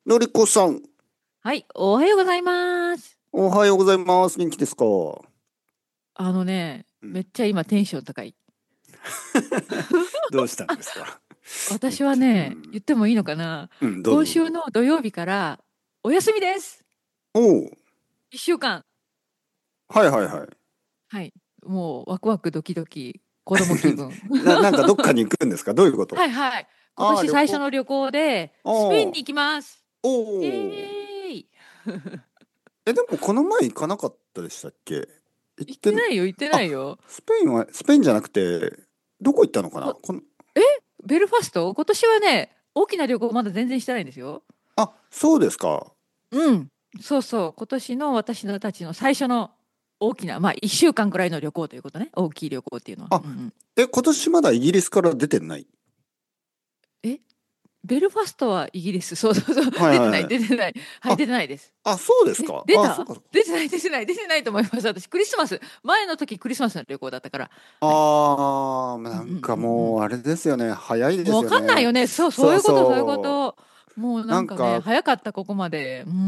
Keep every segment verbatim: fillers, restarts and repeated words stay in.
のりこさん、 はい、おはようございます。 おはようございます。元気ですか？ あのね、 うん。 めっちゃ今テンション高い。 どうしたんですか？めっ私はちゃ、うね、 ん。 言ってもいいのかな。 うん、どうぞ今どうぞ。 週の土曜日からお休みです。 おお、 一週間。 はいはいはい。 はい、もうワクワクドキドキ、子供気分。 な、なんかどっかに行くんですか？どういうこと？ はいはい。今ああー、 年最初旅行。 の旅行でああ、 スペインに行きます。 おイエお。 ーイ。 え、でもこの前行かなかったでしたっけ？行っ行ってん、 てないよ、行ってなあ、 いよ。 スペインは、スペインじゃなくて、どこ行ったのかなここの、 えベルファスト今年はね、大きな旅行まだ全然してないんですよ。 あ、そうですか。 うん。そうそう。今年の私のたちの最初の大きな、まあ一週間くらいの旅行ということね。大きい旅行っていうのは。 あ、 うんうん。 え、今年まだイギリスから出てない？ え、ベルファストはイギリス。そうそうそう。出てない、 はいはいはい。 出てない。はい、 あ、 出てないです。 あ、そうですえ、 か。あ、そう出たかそうか。 出てない、出てない、出てないと思います。私、クリスマス。前の時クリスマスの旅行だったから。はい。 ああ、 うんうんなんかうんうん。 もうあれですよね。早いでもうわかんないすよね。 よね。そう、そうそういうこと、そういうこそと。もうう。 なんかね、 なんか早かった、ここまで。うん。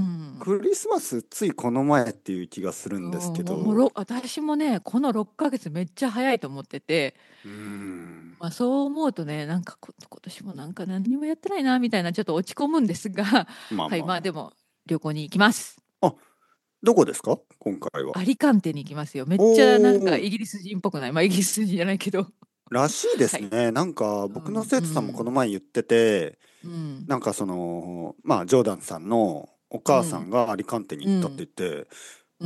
クリスマスついこの前っていう気がするうん、 んですけもう、もうろど。 私もね、このろっかげつめっちゃ早いと思ってて、 うーん。 まあ、そう思うとね、なんかこ今年もなんか何にもやってないなみたいなちょっと落ち込むんですが、 まあはい、 まあままあでも旅行に行きます。 あ。あ、どこですか今回は？ アリカンテに行きますよ。めっおちゃなんかー、 イギリス人っぽくない。まあイギリス人じゃないけど。 らしいではい。 すね。なんか僕のうん、う生徒さんもこのん、 前言ってて、 うん、 なんかその、まあジョーダンさんのお母さんうん、 がアリカンテに行ったってうん、 言って、 うん。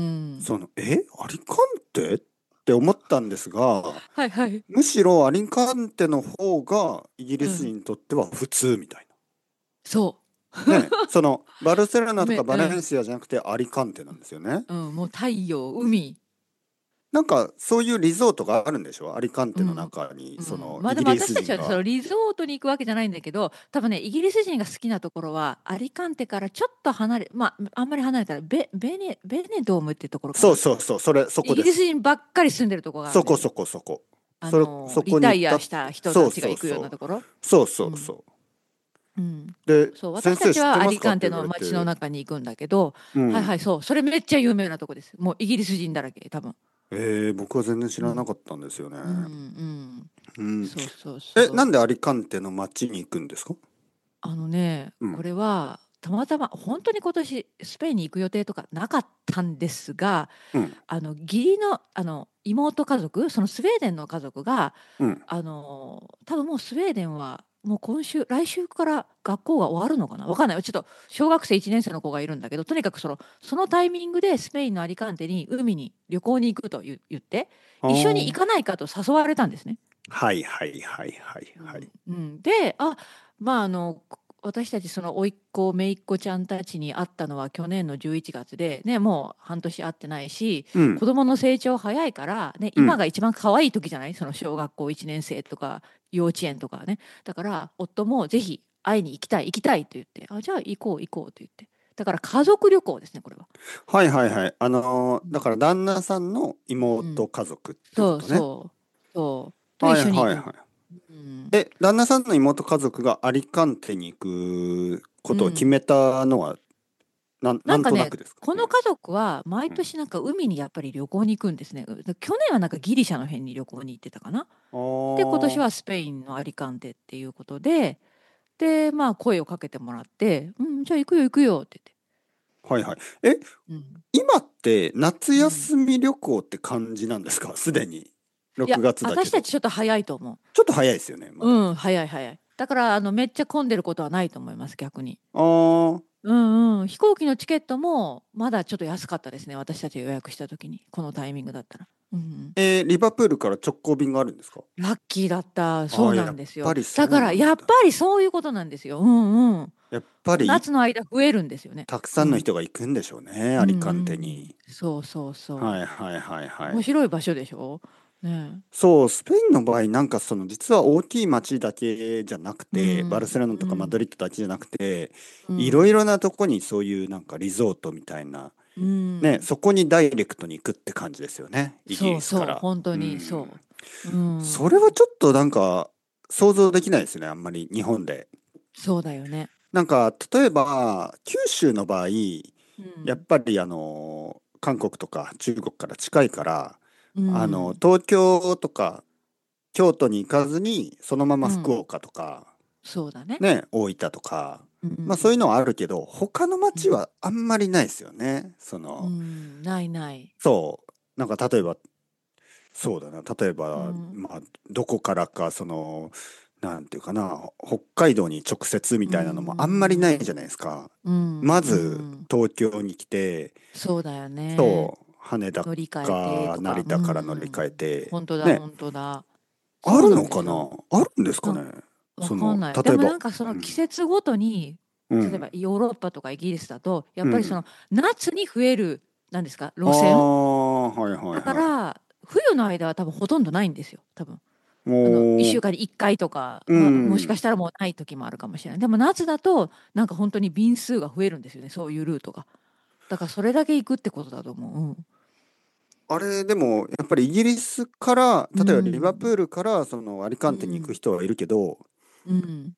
その、えアリカンテって思ったんですが、 はいはい。 むしろアリカンテの方がイギリス人うん。 にとっては普通みたいそな。ね、そのバルセロう。 ナとかめ、 バレンうん、 シアじゃなくてアリカンテなんですよね。 うん、もう太陽、海。 なんかそういうリゾートがあるんでしょアリカンテのうん。 中に、 うん、 そのまあでもイギリス私たちはその人が。 リゾートに行くわけじゃないんだけど、多分ね、イギリス人が好きなところは、アリカンテからちょっと離れ、まあ、あんまり離れたらベ、ベネ、ベネドームっていうところかそうな。 そうそう、それ、そこイギリスです。 人ばっかり住んでるところがあるんですよ。 そこそこそこ。それ、 あの、 そリタイアこに行った。 した人そうたちが行くようそうそう。 なところ。 そうそうん。 うそう。 うん。 で、 そう、私た先生知ってちはアリますかって言わカンテのれて、 街の中に行くんだけど、 うん。 はいはい、そう、それめっちゃ有名なとこです。もうイギリス人だらけ、多分。 えー、僕は全然知うん。 らなかったんですよね。 うん、うん。 うん。 そうそうえ、 そう。 なんでアリカンテの街に行くんですか？ あのね、 うん。 これはたまたま本当に今年スペインに行く予定とかなかったんですが、 うん。 あの義理の、あの妹家族、そのスウェーデンの家族が、 うん。 あの多分もうスウェーデンはもう今週、来週から学校が終わるのかな、わかんない。ちょっと小学生いちねん生の子がいるんだけど、とにかくその、そのタイミングでスペインのアリカンテに海に旅行に行くと言言って、 あ一緒に行ー、 かないかと誘われたんですね。 はいはいはいはいはい。 うんうん、で、あ、まああの私たちその甥っ子姪っ子ちゃんたちに会ったのは去年のじゅういちがつで、ね、もう半年会ってないし、 うん。 子供の成長早いから、ね、 うん。 今が一番可愛い時じゃない、その小学校いちねん生とか幼稚園とかね。だから夫もぜひ会いに行きたい行きたいと言って、あ、じゃあ行こう行こうと言って、だから家族旅行ですね、これは。 はいはいはい。あのーだからうん、 旦那さんのうん、 妹家族ってこそうとね。 そうそうと一はい緒に行く。 はいはい。 うん、 え、旦那さんの妹家族がアリカンテに行くことを決うん。 めたのは、なん、なんなんかね、 となくですか？うん。 この家族は毎うん。 年なんか海にやっぱり旅行に行くんですね。で去年はなんかギリシャの辺に旅行に行ってたかな。 あで、今年はあ。 スペインのアリカンテっていうことで、で、まあ声をかけてもらって、うん、じゃあ行くよ行くよってはいはい。え、 言って。 今って夏うん。うん。 休み旅行って感じなんですか？すでに。6 いや、 月だけど。 私たちちょっと早いと思ちょっと早いですよね、まう。 だ。 うん、早い早い。だから、あの、めっちゃ混んでることはないと思います、逆に。 ああ。 うんうん。飛行機のチケットもまだちょっと安かったですね。私たちが予約した時に。このタイミングだったら。うんうん。 えーリバプールから直行便があるんですか？ ラッキーだった。そうああー、やっなんですよ。 ぱりだから、 そうなんだ。 やっぱりそういうことなんですよ。うんうん。 やっぱり夏の間増えるんですよね。 たくさんのうん。 人が行くんでしょうね、 うんうアリカンテん。 に。 そうそうそはいはいはいう。 はい。 面白い場所でしょねそう、スペインの場合、なんかその実は大きい街だけじゃなくえ。うて、バルセん。 ロナとかマドうん。 リッドだけじゃなくて、いろいうん。 ろなとこにそういうなんかリゾートみたいな、 うね、 ん。 そこにダイレクトに行くって感じですよね、イギそうそう。 リスから。 本当うにん。 そう。うん。 それはちょっとなんか想像できないですね、あんまり日本で。 そうだよね。 なんか例えば九州の場合、 うんやっぱりあの韓国とか中国から近いから、 うあのん東京とか京都に行かずにそのまま福うん岡とかそうだね。 ね、大分とか、 うんうんまあそういうのはあるけど、他の町うんはあんまりないですよね。そうの、 んないない。 そう、なんか例えば、そうだな、例えうば、 んまあ、どこからか、その、なんていうかな、北海道に直接みうたいなのもあんまりないじゃないんですか。 うんうまず、 ん東京に来て、 そうだよね。 そう、羽田乗り換えてかとか、う成田から乗り換えん、 て、 本当だ、 ね、 本当だ。そうあるなんですよ。 のかな、あるんですかな、 ね。 わその、 かんない。で例えば、 もなんかその季うん、 節ごとに、 うん、 例えばヨーロッパとかイギリスだと、やっうん。 ぱりその夏に増える、なんですか、 あ路線あ、はいはいだかはい。 ら、冬の間は多分ほとんどないんですよ、多分。あの、1 もう、 週間にいっかいとか、 うまあ、もしかん。 したらもうない時もあるかもしれない。でも夏だと、なんか本当に便数が増えるんですよね、そういうルートが。だからそれだけ行くってことだと思う。 あれ、でも、やっぱりイギリスから、 うん。 例えばうん。 リバプールからそのアリカンテに行くうん。 人はいるけど、 うん。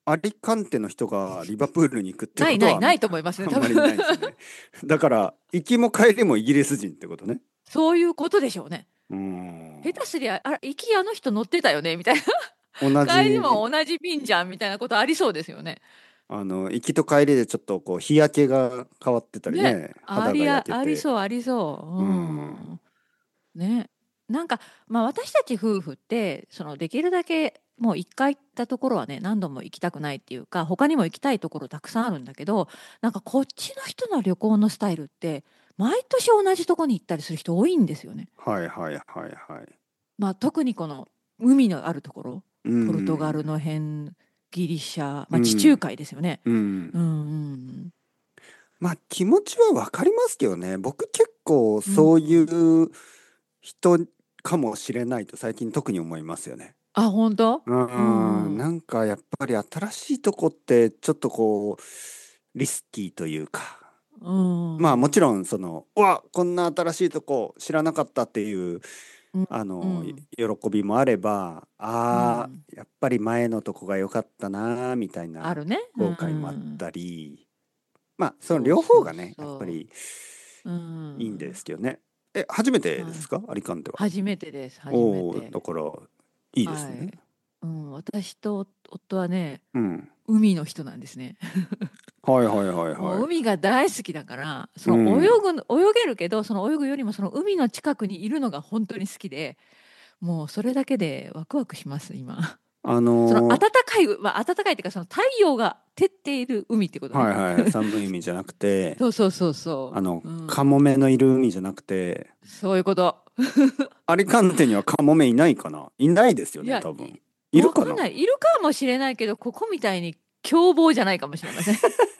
アリカンテの人がリバプールに行くってないない、 ことはあん、 ないと思いますね、多分。 あんまりないですよね。だから、行きも帰りもイギリス人ってことね。 そういうことでしょうね。 うーん。 下手すりゃ、あら、行きあの人乗ってたよね、みたいな。 同帰りじ、 も同じ便じゃん、みたいなことありそうですよね。 あの、行きと帰りでちょっとこう、日焼けが変わってたりね。 ね、肌がありあ、 焼けて。 ありそう、ありそうう。うん。 ん。ね。なんか、まあ私たち夫婦って、そのできるだけもう一回行ったところはね、何度も行きたくないっていうか、他にも行きたいところたくさんあるんだけど、なんかこっちの人の旅行のスタイルって、毎年同じとこに行ったりする人多いんですよね。 はいはいはいはい。 まあ特にこの海のあるところ、 うポルトガルん。 の辺、ギリシャ、まあ地中うん。 海ですよね。 うん。 うんうんまあ気持ちはわかりますけどね。僕結構うん。 そういうんう人かもしれないと最近特に思いますよね。 あ、本当うーん、 うんうん。 なんかやっぱり新しいとこってちょっとこうリスキーというか。 うまあもちん。 ろんその、うわ、こんな新しいとこ知らなかったっていううん。 あのいうん。 喜びもあれば、ああ、 うんやっぱり前のとこが良かったなみたいなあるね。う後悔もあっん。 たり、まあその両方そうそうがね、やっぱそりう。ういいんでん。 すけどね。え、初めてではい。 すかアリカンテは？ 初めてです。初めおお、 て。 だからいいですね。 はい。うん。私と夫はね、 うん。 海の人なんですね。 はいはいはいはい。 もう海が大好きだから、その泳うん。 ぐの、泳げるけど、その泳ぐよりもその海の近くにいるのが本当に好きで、もうそれだけでワクワクします、今。 あそのの暖かい、まあ暖かいっていうか、その太陽が照っている海ってことー、 ね。 はいはい、寒い海じゃなくて、 そうそうそうそあの、 う。うん。 カモメのいる海じゃなくて、 そういうこと。 アリカンテにはカモメいないかな、いないですよね、 いや、い多分。いるかな？ わかんない。いるかもしれないけど、ここみたいに凶暴じゃないかもしれません。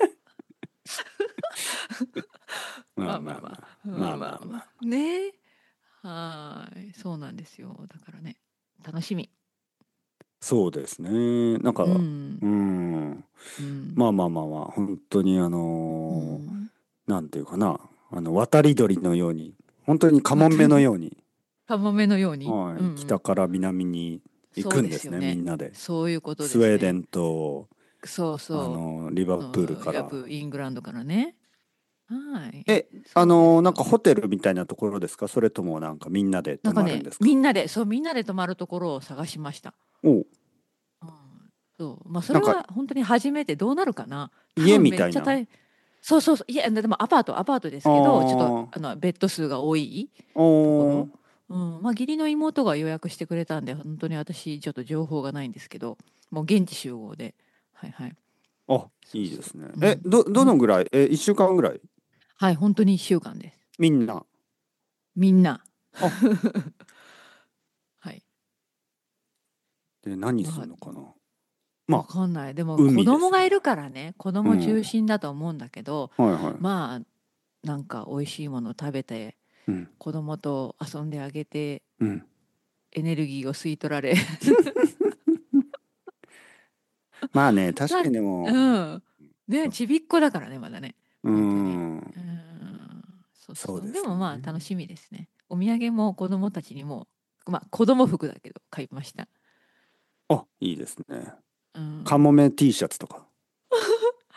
まあまあまあまあ。 まあまあ。ままああまあまあ。 まあまあ。ねえ。はーい。そうなんですよ。だからね、楽しみ。 そうですね。なんうか、 ん。 うん。 うん。 まあまあまあまあ、本当にあうのん。 ーなんていうかな、あの、渡り鳥のように、本当にカモメのまたり、 ように、 カモメのように。 はい、 うんうん。 北から南に行そうでくんですね、みすよね。 んなで。 そういうことですね。 スウェーデンと、 そうあその、リバう。 プールうん、 から。 やっぱイングランドからね。はい。 え、あそうでの、 すよ。 なんかホテルみたいなところですか？それともなんかみんなで泊なんかね、 まるんですか？ みんなで、そう、みんなで泊まるところを探しました。 お、 うん、そう、まあ、それなんかは本当に初めてどうなるかな。多家分みたいな。 めっちゃ大変。そうそうそう。いや、でもアパート、アパートであすけど、ちょっと、 ー、 あの、ベッド数が多いところ。 おー、 うん、まあ、義理の妹が予約してくれたんで、本当に私、ちょっと情報がないんですけど、もう現地集合で。はいはい。 あ、 そうそいいですね。 う。うえ、 ん。 ど、どうん。 のぐらいえ、一週間ぐらいはい、本当にいっしゅうかんです。 みんな。 みんな。 あ、 はい。 で、何すまあ、 んのかな。 わまあ、 かんない。でも子海ですね。 供がいるからね、子供中うん。 心だと思うんだけど、 はいはい。 まあ、なんか美味しいもの食べて、 うん。 子供と遊んであげて、 うん。 エネルギーを吸い取られ。 まあね、確さ、 かにでも、 うん。ね、 そちびっこだからね、まだね。 うー本当に。 ん、 うん。そうそう。 そうですでもまあ楽ね。 しみですね。お土産も子供たちにも、まあ子供服だけど買いました。 あ、いいですね。 うん。 カモメ T シャツとか。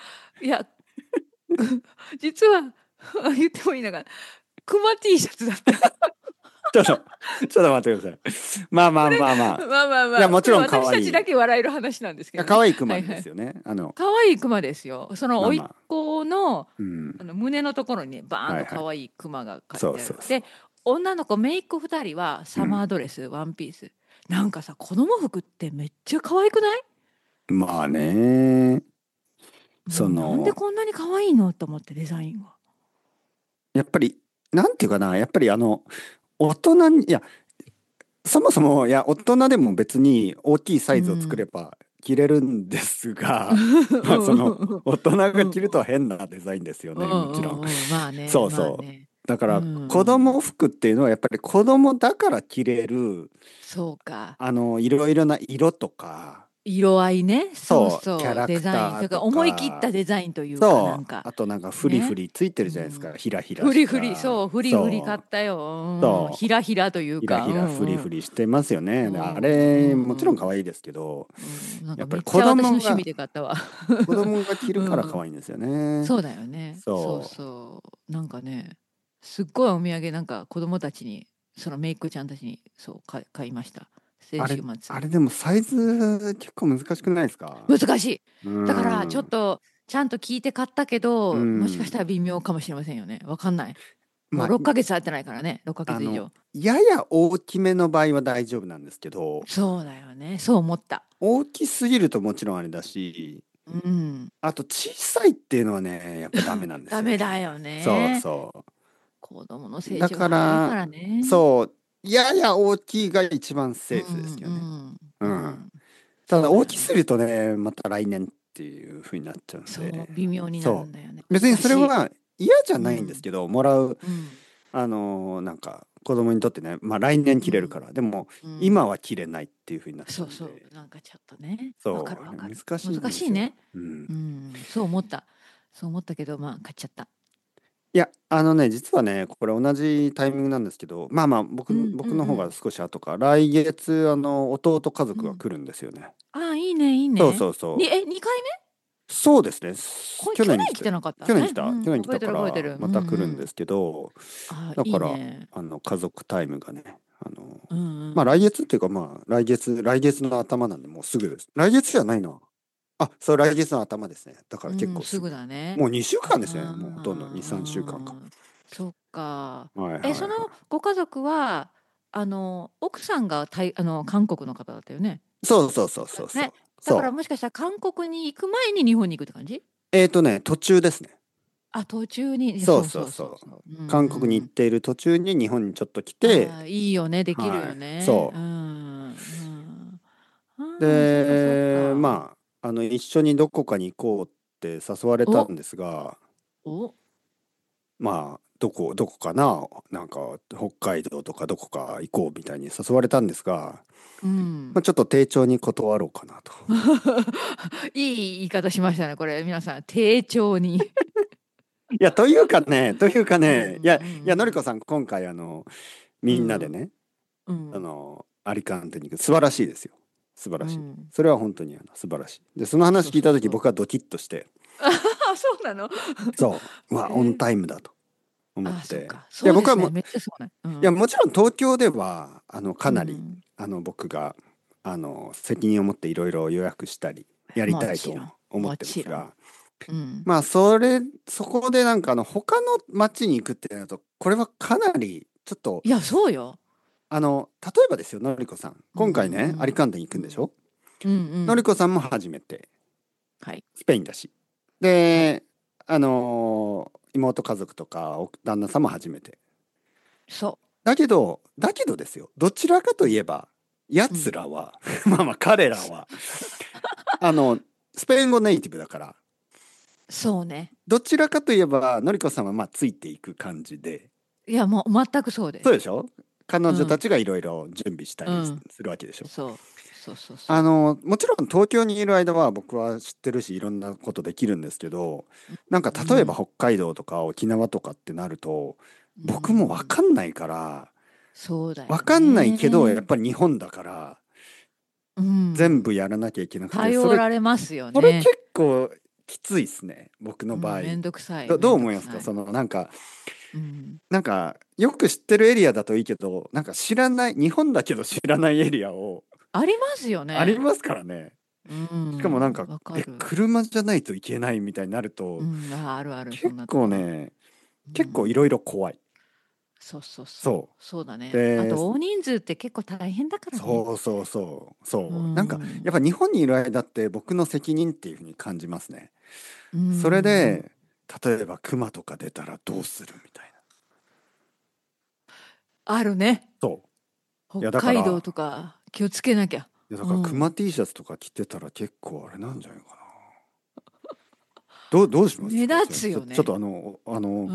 いや実は言ってもいいのがクマ T シャツだったちょっと、ちょっと待ってください。まあまあまあまあ。 まあまあまあ、 いやもちろんこれ私可愛いたちだけ笑える話なんですいやけどね。 可愛いクマはいはい。 ですよね。あの、 可愛いクマですよ。その甥っまあまあ。 子のうん。 あの胸のところにねバーンはいはい。 と可愛いクマが描いてある。 そうそうそう。 で、女の子姪っ子ふたりはサマーうん。 ドレス、ワンピース。なんかさ、子供服ってめっちゃ可愛くない？ まあね。そもうなんでの、 こんなに可愛いのと思ってデザインが。 やっぱり、なんていうかな、やっぱりあの、大人に、いや、そもそも、いや、大人でも別に大きいサうイズを作れん。 ば着れるんですうが、まあその、 ん大人がうん着るとは変なデザインですようんね、もちろん。 うんうん。まあね、 そうそう。 まあね。 だかうら、子ん。 供服っていうのはやっぱり子供だから着れる、 そうか。 あの、いろいろな色とか、 色合いね。そうそう、キャそう。 ラクデザイン。そターとれから思い切ったか、 デザインというか、なそう、 んか。 あとなんかフリフね。 リついてうるじゃないですか。 ん。 ひらひらしフリフリ、 た。 そう、フリフリ買っそう、 たよ。うん。 そう、 ひらひらというか、うひらひらフリんうん。 フリしてますよね。であうんれ、もちろん可うん愛いですけど、 うん。うん。なんかめっちやっぱり子ゃ私の趣味供が、 で買ったわ。 子供が着るから可うん。 愛いんですよね。 そうだよね。そうそそう。なんかね、すっごいお土産なんか子供たちに、その姪っ子ちゃんたちに、そう、買い買いました。 う。あれ、 先週末。 あれでもサイズ結構難しくないですか？ 難しい。 うだからちょっん。 とちゃんと聞いて買ったけうど、もしかしたん。 ら微妙かもしれませんよね。わかんない。もうまあ、 ろっかげつ経ってないからね。ろっかげあの、 つ以上。 やや大きめの場合は大丈夫なんですけど、 そうだよね。そう思った。 大きすぎるともちろんあれだし、 うん。 あと小さいっていうのはね、やっぱダメなんですダよね。 メだよそうね。 そ子供のう。だ成長が早いかから、 らね。 そう、やや大きいが一番うんセーフですよね。 うんうん。 うん。 ただそうだよね。 大きすぎるとね、また来年っていう風になっちゃうんそう、 で、 微妙になるそんだよね。 う。別に難しい。 それは嫌じゃないんですうん。 けど、もらう、 うん。 あのーなんか子供にとってね、まあ来年うん。 着れるから、でもうん。 今は着れないっていう風になっちゃそうそう。 うんで、 なんかちょっとね。わかそう、 るわかる。 難しいんですよ。 難しいね。 うん。 うん。そう思った。そう思ったけど、まあ、買っちゃった。 いや、あのね、実はね、これ同じタイミングなんですけど、まあまあ、僕、 うんう僕の方がんうん。 少し後か、来月、あの、弟家うん。 族が来るんですよね。 ああ、いいね、いいそうね。に、 そうそう。 え、にかいめ？ そうですね。 こ去年来去年来て、 てなかったね。 去年来た、 うん、 去年来覚えてたから、 る覚えてる。うんまた来るんうん。 ですけど、 ああ、いいだから、 ね。 あの、家族タイムがね、あの、 うんまあ来うん。 月っていうか、まあ来月、来月の頭なんで、もうすぐです。来月じゃないな。あ、そう、来月の頭ですね。だから結うん、すぐ構すぐ。 だね。 もうにしゅうかんですね。もうほとんどに、さんしゅうかんかんか。 ああ、そっか。え、 はいはいはい。 そのご家族は、あの、奥さんがタイ、あの、韓国の方だったよね。 そうそうそうそうそう。 ね。だからそう。 もしかしたら韓国に行く前に日本に行くって感じ？ えーとね、途中ですね。 あ、途中に、いやそうそうそうそうそう。 そうそう。うん韓国にうん。 行っている途中に日本にちょっと来て、 ああ、いいよね、できるよはい。 ね。うそん、うん。 う。 ああ、そっかそっで、 か。 まあ、あの、一緒にどこかに行こうって誘われたお、 んですが、 お、 まあ、どこ、どこかな、なんか、北海道とかどこか行こうみたいに誘われたんですが、 うん。 まあ、ちょっと丁重に断ろうかなと。 いい言い方しましたね、これ。皆さん、丁重に。 いや、というかね、というかうんね、いや、いや、のりうんこさん、今回、あの、みんなでうん。 ね、 うん。うん。 あの、アリカンテに行く。素晴らしいですよ。素晴らしい。 うん。 それは本当にあの素晴らしい。で、その話そう聞いたとき、 そうそう。 僕はドキッとして、 ああ、そうなの？ そう、うわ、オンえー、 タイムだと思っああ、そうて。 か。 いや、 そうですね。 僕はもう、 めっちゃそうね。ういや、 ん。 もちろん東京では、あの、かなり、 うん。 あの、僕が、あの、責任を持っていろいろ予約したり、やりたいともちろん。 思ってまもちろん。 すが、 うん。 まあ、それ、そこでなんか、あの、他の町に行くってなると、これはかなり、ちょっと、 いや、そうよ。 あの、例えばですよ、のりこさん。 うん今回ね、アリうんカンテに行くうん。 んでしょ？ うんうん。 のりこさんも初めて。 はい。 スペインだし。 はい。 で、あのー妹家族とかお旦那さんも初めて。 そだけど、だけどですよ。どちらかう。うん。 といえば、奴うん。 らは、まあまあ彼らは、あの、スペイン語ネイティブだから、 そうね。 どちらかといえば、のりこさんはまあついていく感じで、 いや、もう全くそうです。 そうでしょ？彼女たうん。 ちがいろいろ準備したりすうん。 るわけでしょ？ そう。そうそうそう。 あの、もちろん東京にいる間は僕は知ってるし、いろんなことできるんですけど、なんか例えばうん。 北海道とか沖縄とかってなると、 う僕もわん。 かんないから、 そうだよわかんないけど、やっね。 ぱり日本だから、 うん。 全部やらなきゃいけなくて、それ、 頼られますよそれ結ね。 構きついっすね、僕の場合。 うん、めんどくさい、 ど、どうめんど思いますか？ くさい。 そのなんか、 うん。 なんかよく知ってるエリアだといいけど、なんか知らない、日本だけど知らないエリアをありますよね。 ありますからね。 うしかもなんん、 か、え、 わかる。 車じゃないといけないみたいになると、 うん、あ、あるある、そ結んなところ。 構ね、 うん。 結構いろいろ怖い。 そうそうそう。 そそうだう。 ね。あで、 と、大人数って結構大変だからね。 そうそうそう、 うそう。なんか、 ん。 やっぱ日本にいる間って僕の責任っていうふうに感じますね。 うそれん。 で、例えばクマとか出たらどうするみたいな。 あるね。 そう。い北や、だから、 海道とか気をつけなきゃ。 いや、だからクマうん。 T シャツとか着てたら結構あれなんじゃないかな。どう、どうしますか？ 目立それ、ちょ、ちょっつよね。 とあの、あの、 うん。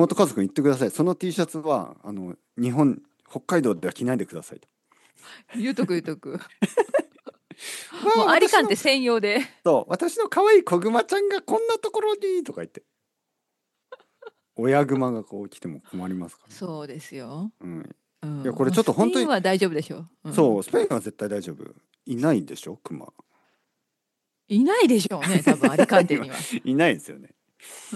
妹家族に言ってください。その T シャツは、あの、日本、北海道では着ないでくださいと。 言うとく言うとく。 わあ、 もうアリ私の、 カンって専用で。 そう、私の可愛い子グマちゃんがこんなところにとか言って、親グマがこう来ても困りますからね。 そうですよ。 うん。いや、 うん。 これもうスペちょっと本当に、 インは大丈夫でしょ。うん。 そう、スペインは絶対大丈夫。いないでしょ、クマ。 いないでしょうね、多分アリカンテには。 いないですよね。 うん。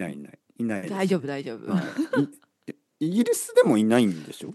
いないいない。いないで大丈すね。 夫大丈夫。 はい。い、イギリスでもいないんでしょ？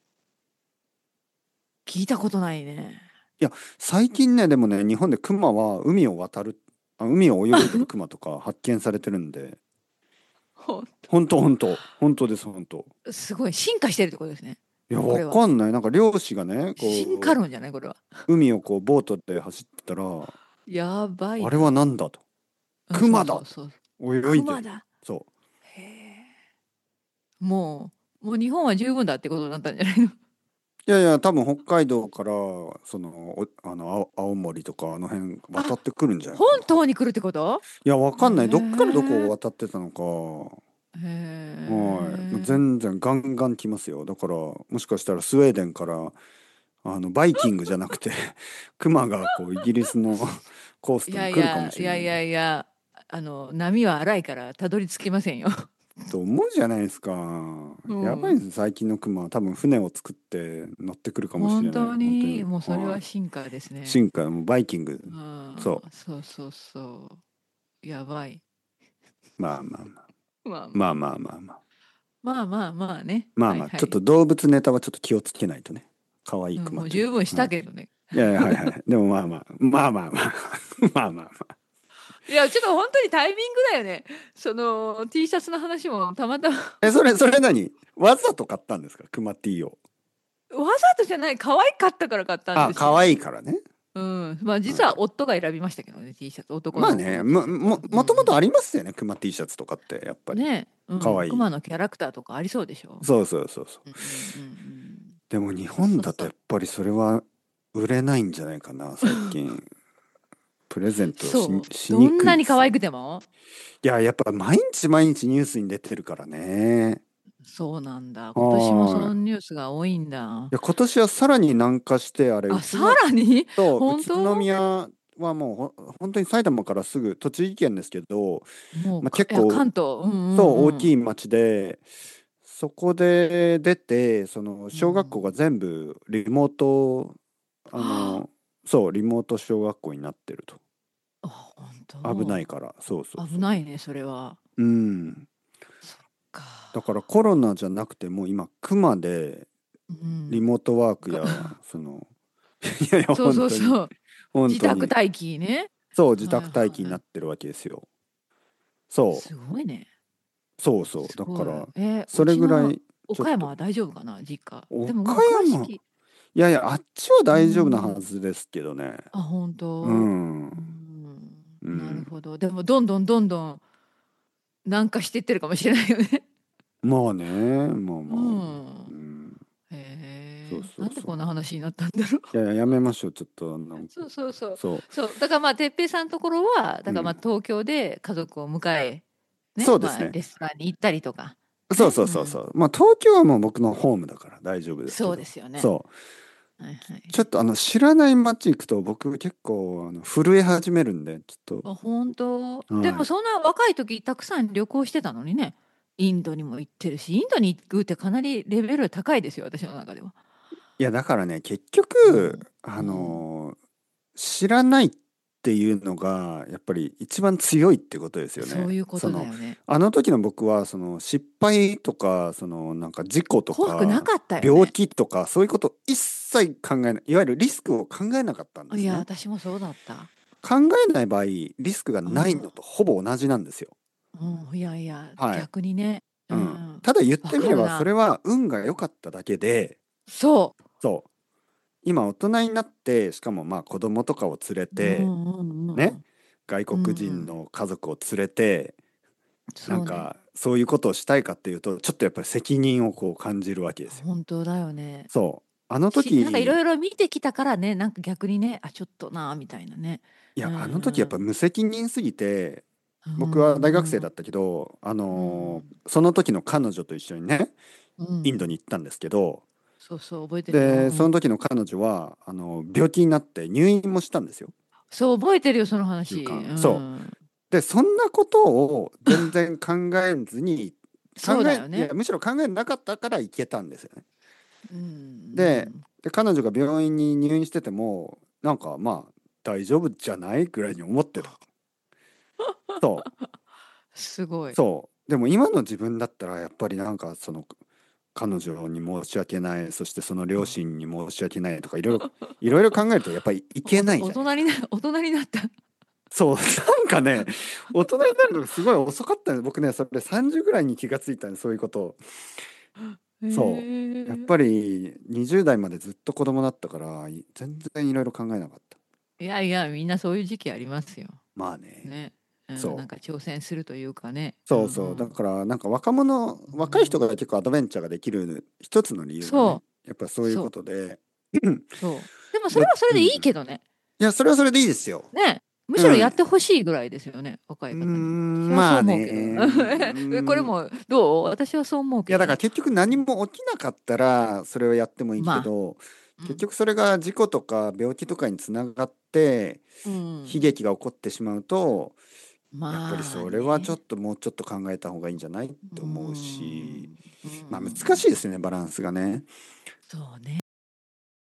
聞いたことないね。 いや、最近ね、でもね、日本でクマは海を渡る、あ、海を泳いでるクマとか発見されてるんで、 ほ本当本当本当です、本当。 すごい進化してるってことですね。 いや、わこれは。 かんない。なんか漁師がね、 進化こ論じゃないこれは。 う、海をこう、ボートで走ってたら、 やばいあれはな。 なんだと。 うん、そうクマだと。 そうそう。 泳いでる。 熊だ。 そへえ。もう、もう日本は十分だってことになったんじゃないの？ う。いやいや、多分北海道から、その、おあの、青青森とか、あの辺渡あ、 ってくるんじゃない本かな。 当に来るってこと？ いや、わへかんない。どっからどこをえ。 渡ってたのか。 へはい。もうえ。 全然ガンガン来ますよ。だから、もしかしたらスウェーデンから、あの、バイキングじゃなくてクマがこう、イギリスのコースいトに来るかもやいや、 しれないいやいやいや、あの、波は荒いからたどり着きませんよ。 と思うじゃないですか。 うん。 やばいです、最近のクマは。多分船を作って乗ってくるかもしれない。 本当に、 本当に。 もうそれははい。 進化ですね。 進化、もうバイキング。 うん、 そそうそうそう。やばい。 う。まあまあまあ。 まあまあ。 まあまあまあまあ。 まあまあまあね。 まあまあ、 はいはい。 ちょっと動物ネタはちょっと気をつけないとね。可愛いうん、 クマっていうもう十分しのは。はい。 たけどね。 いやいや、はいはい。でもまあまあ、まあまあまあ。まあまあまあ。 いや、ちょっと本当にタイミングだよね。その T シャツの話もたまたまえ、それ、それ何わざと買ったんですか？クマ T を。 わざとじゃない、可愛かったから買ったんあ、 ですよ。 可愛いからね。 うん。まあはい。 実は夫が選びましたけどね、T シャツ。男まあね、 の子の T も、 シャツは。 も、 うん。 もともとありますよね。クマ T シャツとかって、やっぱり。 ねえ、うん。 可愛い。 クマのキャラクターとかありそうでしょ。 そうそうそうそう。 うんうんうんうん。 でも日そうそうそう。 本だとやっぱりそれは売れないんじゃないかな、最近。プレゼントし、 そう。 しにどんくいですよ。 なに可愛くても。 いや、やっぱ毎日毎日ニュースに出てるからね。 そうなんだ。今年もそはい。 のニュースが多いんだ。 いや、今年はさらに南下して、あれ、 あ、さ宇都、 らにと宇都本当？ 宮はもうほ本当に埼玉からすぐ、栃木県ですけど、まあ、 もうか、いや、 結構、 関東。うんそう、 うんうん。 大きい町で、そこで出て、その、 う小学校がん。 全部リモート、あはの、そう、リモート小学校になってると。 あ、あ、本危ない当。 から、そうそうそ危ないね、それは。 う。うん。 そっか。 だからコロナじゃなくてもう今、クマでうん。 リモートワークが、 や、その、いやいや、 そう本当に、 そうそう。 本当に、 自宅待機ね。 そう、自はい宅待機にはい。 なってるわけですよ。そすごいね。 う、そうそう。 すごい。 だから、 えーそうちのれぐらい、ちょっと、 岡山は大丈夫かな、実家。でも岡もう詳し山、 き。 いやいや、あっちはう大丈夫なはん。 ずですけどね。 あ、本う当。 ん、 うん。 うん。 なるほど。でもどんどんどんどん南下していってるかもしれないよね。 まあね、まあうまあ、うん。 ん、そうへえ。なんでそうそう。 こんな話になったんだろう。 いやいや、やめましょう、ちょっと、なんか、 そうそうそう。 そそう。だからまあ、てっぺいさんのところは、 う、 だからまあ、 うん。 東京で家族を迎え、ね、まあ、 そうですね。 レストランに行ったりとか。 そうね。うん。 そうそうそう。まあ、東京はもう僕のホームだから大丈夫ですけそうでど。 すよね。 そう。 はいはい。 ちょっとあの、知らない街行くと僕結構あの震え始めるんで、ちょっあ、本当。 と、はい。 でもそんな若い時たくさん旅行してたのにね。インドにも行ってるし、インドに行くってかなりレベル高いですよ、私の中では。 いや、だからね、結局、 うん。 あうん。 のー知らない。 っていうのがやっぱり一番強いってことですよね。 そういうこそのとだよね。 あの時の僕はその失敗とかそのなんか事故と怖くなかかったよ病ね。 気とかそういうこと一切考えない、いわゆるリスクを考えなかったんでいや、 すね。 私もそうだった。 考えない場合リスクがうん。 ないのとほぼ同じなんですよ。 うん、いやいや、 はい。 逆にね。ううん。 ん。 ただ言っわてみればそかるな。 れは運が良かっただけで、 そそう、今大人になってしかもまあ子供とかを連れう。うんてうんうね、 ん。 外うん国人うん。 の家族を連れてなんそうね。 かそういうことをしたいかっていうとちょっとやっぱり責任をこう感じるわけですよ。 本当だよね。 そうあのし、なんかいろ時、 いろ見てきたからね、なんか逆にね、あ、ちょっとなみたいなね。ういやあの時やっぱん。 無責任すぎて、 う僕は大んうん。 学生だったけどあうのん。 ーその時の彼女と一緒にねうん。 インドに行ったんですけど、 そうそう、覚えてるよ。 でそのうん。 時の彼女はあの病気になって入院もしたんですよ。 そう、覚えてるよ、その週話。う間そん。 うでそんなことを全然考えずに考そうだえいやよね。 むしろ考えなかったから行けたんですよね。 うんで、 うん。 で彼女が病院に入院しててもなんかまあ大丈夫じゃないぐらいに思ってた。そうすごい。 そうでも今の自分だったらやっぱりなんかその彼女に申し訳ない、そしてその両親に申し訳ないとかいろいろいろいろ考えるとやっぱりいけおとないじゃないですか。 大人にな大人になった。 そうなんかね大人になるのがすごい遅かったんです。僕ねそれさんじゅうぐらいに気がついたんです、そういうことを。 へそうやっえ。 ぱりにじゅう代までずっと子供だったからい全然いろいろ考えなかった。 いやいや、みんなそういう時期ありますよ。 まあね。 ね。うん、なんかそう挑戦するというかね。うそうそう。だんからなんか若者、 うん。 若い人がうん。 結構アドベンチャーができる一つの理由がね、 そう、 やっぱそういうこそう、 とで、 そう。でもそれだ、 はそれでいうん。 いけどね。 いや、それはそれでいいですよ。 ね。むしろやうん。 ってほしいぐらいですよね、若うーい方に。私ん、 はそうまあ思うけど。 ね。うーこれん。 もどう？私はそう思ういや、 けどね。 だから結局何も起きなかったら、それをやってもいいけまあ、 ど、 うん。 結局それが事故とか病気とかにつながって、 う悲ん。 劇が起こってしまうと、やっぱりまあそれはちょっね。 ともうちょっと考えた方がいいんじゃないっうて思うし、 ん。うまあ難しいん。 ですよね、バランスがね。 そうね。